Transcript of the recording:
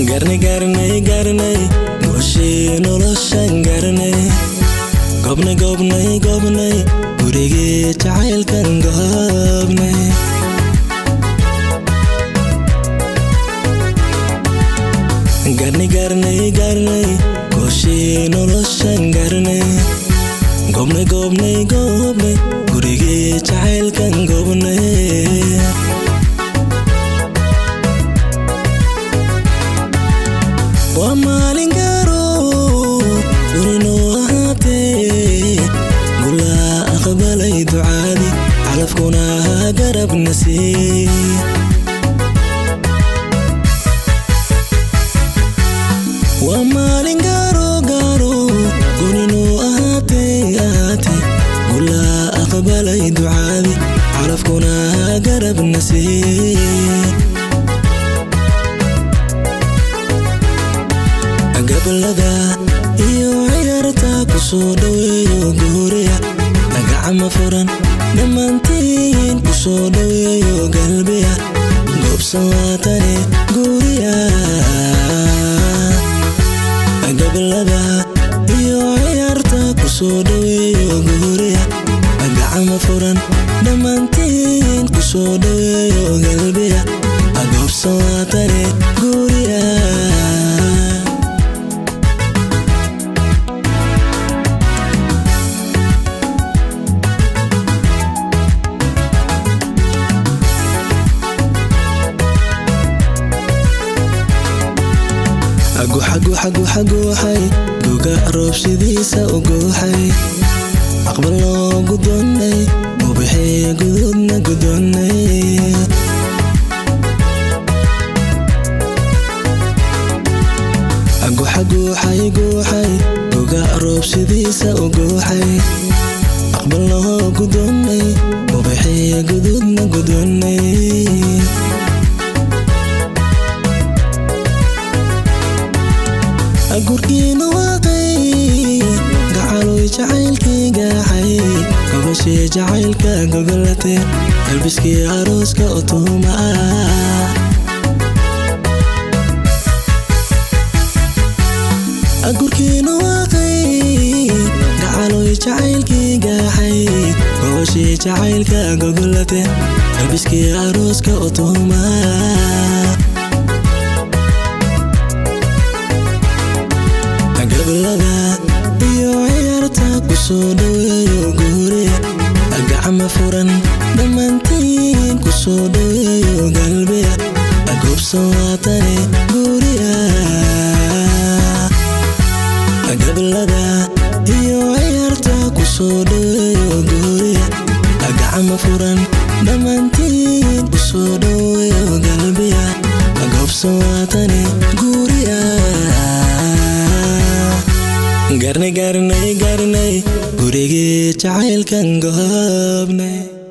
garnay goshi noloshan garnay gobnay gurige jacaylkan gobnay garnay goshi noloshan garnay gobnay gurige jacaylkan gobnay ومالين قارو ورينو هاتي قولا أقبلي دعادي عرفكونا قرب نسي ومالين قارو ورينو هاتي قولا أقبلي دعادي عرفكونا قرب نسي قبلدا iyo ciyaarta ku soo dhaweeyo guriga gacmo furan dhammaantiin ku soo dhaweeyo galbiga goobsan waatane guriga قبلدا iyo ciyaarta ku soo dhaweeyo guriga gacmo furan dhammaantiin ku soo dhaweeyo galbiga goobsan waatane guriga حقوحي دوغا روب سيديسا وقوحي أقبل لو قدوني وبحي قدودنا قدوني حقوحي دوغا روب سيديسا وقوحي أقبل لو قدوني وبحي قدودنا قدوني أقولكين واقعي قعلوا جعيلكي قاحي قبشي جعيلك قبلتي البسكي عروسك أطوما أقولكين واقعي قعلوا جعيلكي قاحي قبشي جعيلك قبلتي البسكي عروسك أطوما قبلدا iyo ciyaarta ku soo dhaweeyo guriga gacmo furan dhammaantiin ku soo dhaweeyo galbiga goobsan waatane guriga قبلدا iyo ciyaarta ku soo dhaweeyo guriga gacmo furan dhammaantiin ku soo dhaweeyo galbiga goobsan waatane guriga garnay gurige jacaylkan gobnay